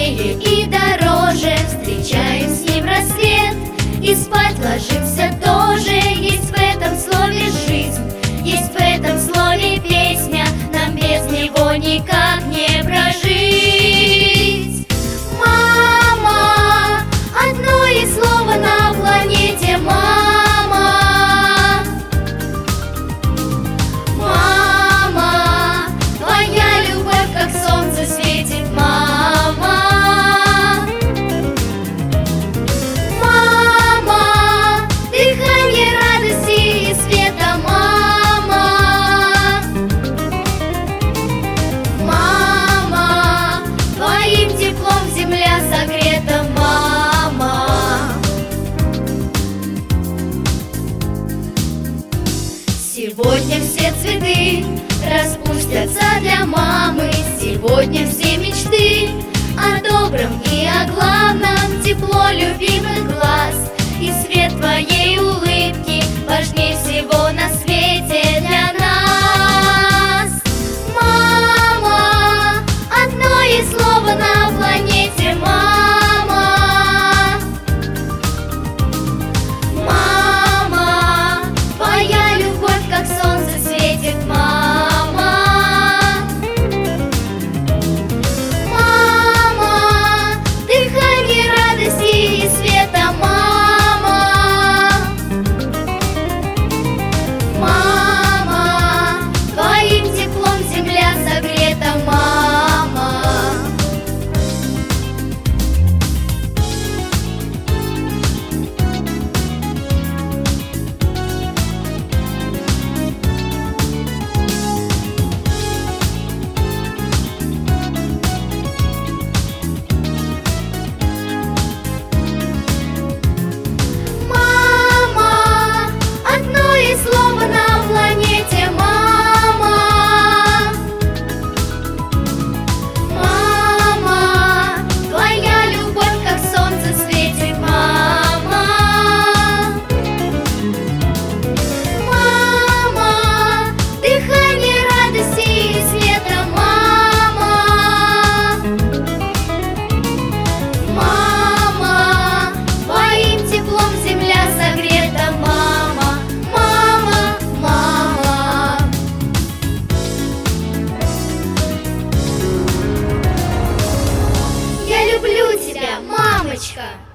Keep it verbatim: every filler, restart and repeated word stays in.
важнее и дороже. Встречаем с ним рассвет и спать ложимся тоже. Есть в этом слове жизнь, есть в этом слове песня. Нам без него никак не прожить. Мама, одно из слова на планете мама. Мама, твоя любовь как солнце светит, мама. Мама, дыхание радости и света, мама. Мама, твоим теплом земля согрета, мама. Сегодня все цветы распустятся для мамы. Сегодня все мечты о добром и о главном. Тепло любимых глаз и свет твоей улыбки важнее всего на свете для нас. Мама, одно из слова на планете мама. Мама, твоя любовь как солнце светит, мама. Мама, дыхание радости и света, мама. Мама, твоим теплом земля согрета, мама. Мама, одно из слова на планете мама. Мама, твоя любовь как солнце светит, мама. Мама, дыхание радости и света, мама. Мама, твоим теплом земля согрета, мама. Мама, мама. Я люблю тебя, мамочка.